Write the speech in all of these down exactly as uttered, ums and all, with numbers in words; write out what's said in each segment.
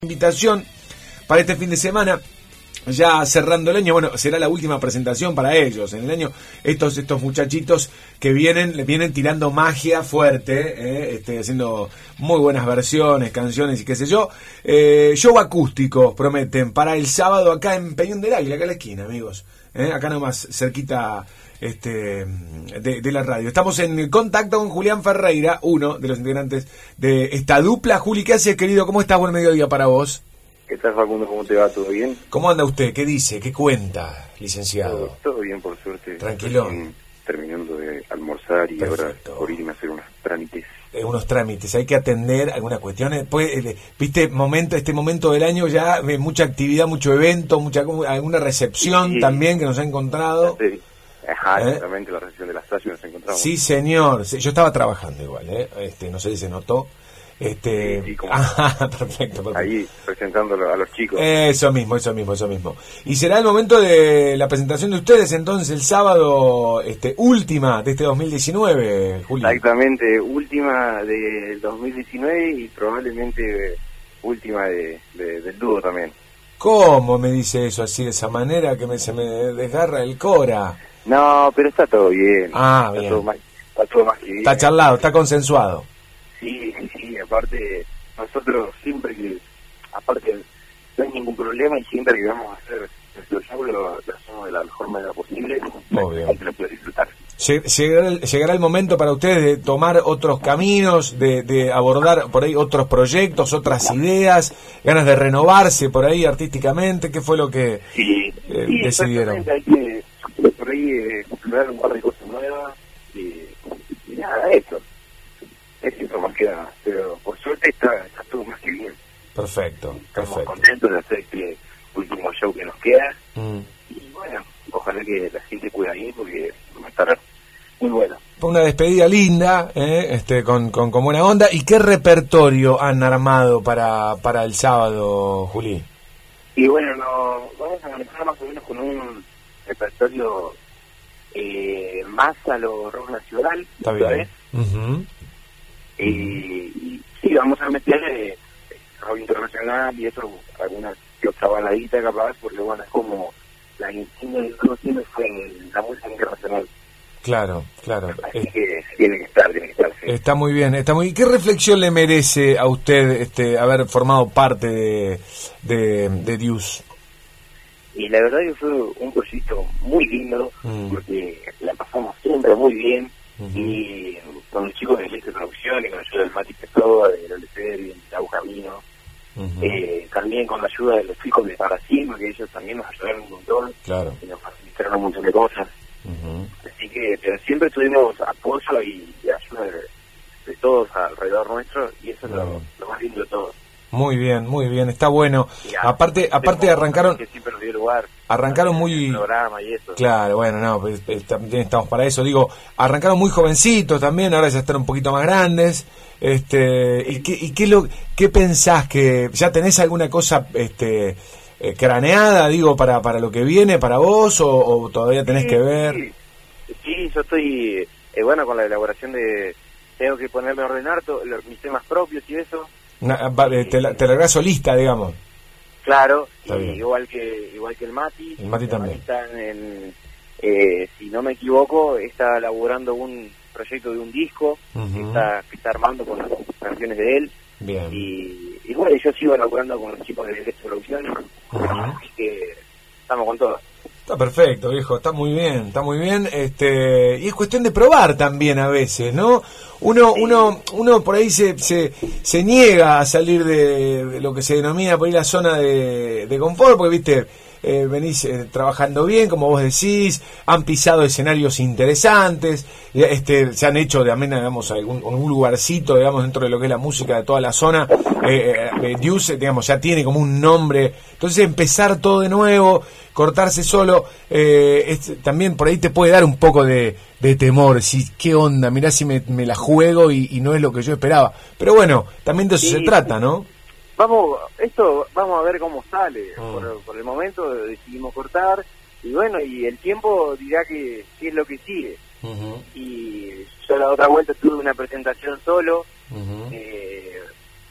Invitación para este fin de semana, ya cerrando el año. Bueno, será la última presentación para ellos en el año. Estos estos muchachitos que vienen, le vienen tirando magia fuerte, eh, este, haciendo muy buenas versiones, canciones y qué sé yo. Eh, show acústico prometen para el sábado acá en Peñón del Águila, acá en la esquina, amigos. Eh, acá nomás, cerquita este de, de la radio. Estamos en contacto con Julián Ferreira, uno de los integrantes de esta dupla. Juli, ¿qué haces, querido? ¿Cómo estás? Buen mediodía para vos. ¿Qué tal, Facundo? ¿Cómo te va? ¿Todo bien? ¿Cómo anda usted? ¿Qué dice? ¿Qué cuenta, licenciado? Todo, todo bien, por suerte. Tranquilón. Terminando de almorzar y Perfecto. Ahora por irme a hacer unos trámites. Eh, unos trámites, hay que atender algunas cuestiones. Pues, eh, viste, momento, este momento del año ya eh, mucha actividad, mucho evento, mucha alguna recepción sí, también que nos ha encontrado. Sí. Ajá, exactamente, ¿Eh? La recepción de las tallas nos encontramos. Sí, señor. Sí, yo estaba trabajando igual, ¿eh? Este, no sé si se notó. Este, sí, sí, ah, perfecto, perfecto. Ahí presentándolo a los chicos. Eso mismo, eso mismo, eso mismo. Y será el momento de la presentación de ustedes entonces el sábado, este, última de este dos mil diecinueve, Julio. Exactamente, última del dos mil diecinueve y probablemente última de, de, del dúo también. ¿Cómo me dice eso así, de esa manera que me, se me desgarra el cora? No, pero está todo bien. Ah, está bien. Todo más, está todo más que bien. Está charlado, está consensuado. Sí, sí, sí, aparte, nosotros siempre que, aparte, no hay ningún problema y siempre que vamos a hacer nuestro show lo, lo hacemos de la mejor manera posible, para que lo pueda disfrutar. Llegará el, llegará el momento para ustedes de tomar otros caminos, de, de abordar por ahí otros proyectos, otras ideas, ganas de renovarse por ahí artísticamente. ¿Qué fue lo que sí, eh, sí, decidieron? Hay que por ahí eh, explorar un par de cosas nuevas y, y nada, eso. Es eso más que nada, pero por suerte está, está todo más que bien. Perfecto, Estamos perfecto. contentos de hacer este último show que nos queda. Mm. Y bueno, ojalá que la gente pueda ir porque va a estar muy bueno. Fue una despedida linda, ¿eh? este, con, con, con buena onda. ¿Y qué repertorio han armado para, para el sábado, Juli? Y bueno, no, vamos a manejar más o menos con un repertorio eh, más a lo rock nacional. Está bien. Uh-huh. Y, y sí, vamos a meter eh, rock internacional y eso, alguna que otra baladita capaz, porque bueno, es como la insignia del grupo siempre fue la música internacional. Claro, claro. Así es, que tiene que estar, tiene que estar. Sí. Está muy bien, está muy. ¿Qué reflexión le merece a usted este haber formado parte de de, de Dios? Y la verdad que fue un proyecto muy lindo, mm. porque la pasamos siempre muy bien. Uh-huh. Y con los chicos de Leste Producción y con la ayuda del Mati Pessoa, del O L C R y del Lau Camino, uh-huh. eh, también con la ayuda de los chicos de Paracima, que ellos también nos ayudaron un montón, claro. Y nos facilitaron un montón de cosas. Uh-huh. Así que pero siempre tuvimos apoyo y, y ayuda de, de todos alrededor nuestro, y eso es uh-huh. lo, lo más lindo de todo. Muy bien, muy bien, está bueno. Ya, aparte, aparte arrancaron, que siempre nos dio lugar, arrancaron muy, el programa y eso. Claro, bueno, no, pues, también estamos para eso. Digo, arrancaron muy jovencitos también, ahora ya están un poquito más grandes. Este, sí. y qué, y qué lo, qué pensás que ya tenés alguna cosa, este, eh, craneada, digo, para para lo que viene para vos o, o todavía tenés sí, que ver. Sí, sí yo estoy, eh, bueno, con la elaboración de, tengo que ponerme a ordenar to, los, mis temas propios y eso. Una, te, la, te largás solista, digamos. Claro, y igual que igual que el Mati. El Mati el también. Mati está en, eh, si no me equivoco, está elaborando un proyecto de un disco uh-huh. que, está, que está armando con las canciones de él. Bien. Y, y bueno, yo sigo elaborando con los chicos de Leste Producción, uh-huh. así que estamos con todo. Está perfecto, viejo, está muy bien, está muy bien, este, y es cuestión de probar también a veces, ¿no? Uno, sí. uno, uno por ahí se, se, se niega a salir de, de lo que se denomina por ahí la zona de, de confort, porque viste, eh, venís eh, trabajando bien, como vos decís, han pisado escenarios interesantes, este, se han hecho de amena, digamos, algún un lugarcito, digamos, dentro de lo que es la música de toda la zona, eh, eh, Dius, digamos, ya tiene como un nombre, entonces empezar todo de nuevo, cortarse solo, eh, es, también por ahí te puede dar un poco de, de temor, si qué onda, mirá si me, me la juego y, y no es lo que yo esperaba, pero bueno, también de eso sí, se trata, ¿no? Vamos, esto vamos a ver cómo sale, mm. por, por el momento decidimos cortar, y bueno, y el tiempo dirá que qué es lo que sigue, uh-huh. y yo la otra vuelta tuve una presentación solo, uh-huh. eh,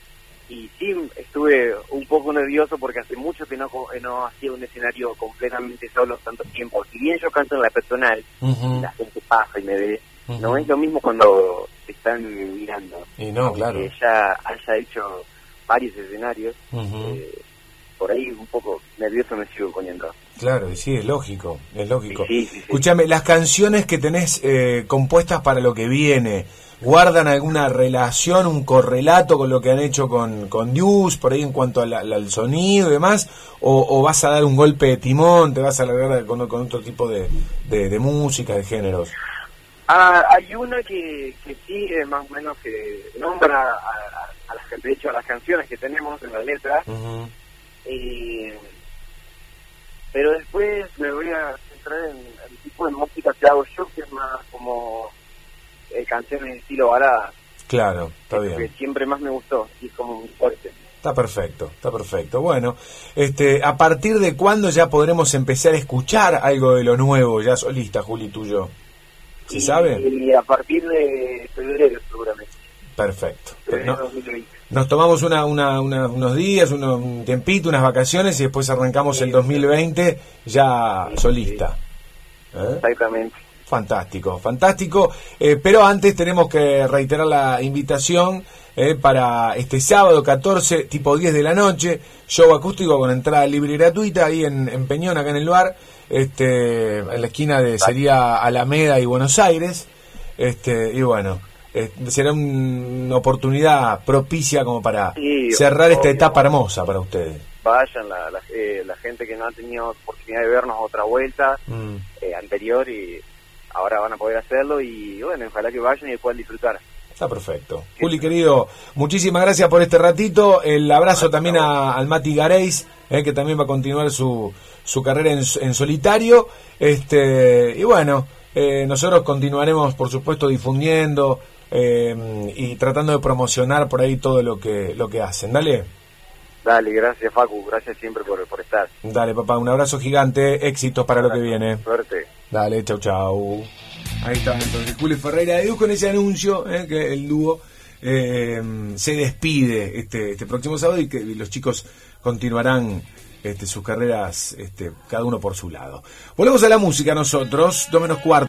y sí, estuve un poco nervioso porque hace mucho que no, no hacía un escenario completamente solo tanto tiempo. Si bien yo canto en la personal, uh-huh. y la gente pasa y me ve, uh-huh. no es lo mismo cuando te están mirando. Y no, claro. Que ella haya hecho varios escenarios, uh-huh. eh, por ahí un poco nervioso me sigo poniendo. Claro, y sí, es lógico, es lógico. Sí, sí, sí, Escúchame, las canciones que tenés eh, compuestas para lo que viene, ¿guardan alguna relación, un correlato con lo que han hecho con, con Dios, por ahí en cuanto al, al sonido y demás? O, ¿O vas a dar un golpe de timón, te vas a largar con, con otro tipo de, de, de música, de géneros? Ah, hay una que, que sí, eh, más o menos, que nombra a, a, a las, de hecho, a las canciones que tenemos en la letra. Uh-huh. eh, pero después me voy a centrar en el tipo de música que hago yo, que es más como eh, canciones de estilo balada. Claro, está que, bien. Que siempre más me gustó, y es como muy fuerte. Está perfecto, está perfecto. Bueno, este, ¿a partir de cuándo ya podremos empezar a escuchar algo de lo nuevo, ya solista, Juli, tuyo? ¿Se y, sabe? Y a partir de febrero, seguramente. Perfecto. Febrero No, dos mil veinte. Nos tomamos una, una, una, unos días, unos, un tiempito, unas vacaciones y después arrancamos sí, el dos mil veinte ya sí, solista. Sí. ¿Eh? Exactamente. Fantástico, fantástico. Eh, pero antes tenemos que reiterar la invitación eh, para este sábado catorce, tipo diez de la noche, show acústico con entrada libre y gratuita ahí en, en Peñón, acá en el bar, este, en la esquina de sería Alameda y Buenos Aires. Este, y bueno. Eh, será un, una oportunidad propicia como para sí, cerrar obvio. Esta etapa hermosa para ustedes. Vayan la, la, eh, la gente que no ha tenido oportunidad de vernos otra vuelta mm. eh, anterior y ahora van a poder hacerlo y bueno, ojalá que vayan y puedan disfrutar. Está perfecto. Sí. Juli, querido, muchísimas gracias por este ratito. El abrazo ah, también a, al Mati Gareis, eh, que también va a continuar su, su carrera en, en solitario. Este, y bueno, eh, nosotros continuaremos, por supuesto, difundiendo Eh, y tratando de promocionar por ahí todo lo que lo que hacen. Dale. Dale, gracias Facu, gracias siempre por, por estar. Dale, papá, un abrazo gigante, éxitos para gracias, lo que viene. Suerte. Dale, chau, chau. Ahí está entonces Juli Ferreira de Dios con ese anuncio, eh, que el dúo eh, se despide este, este próximo sábado y que los chicos continuarán este, sus carreras, este, cada uno por su lado. Volvemos a la música nosotros, dos menos cuarto.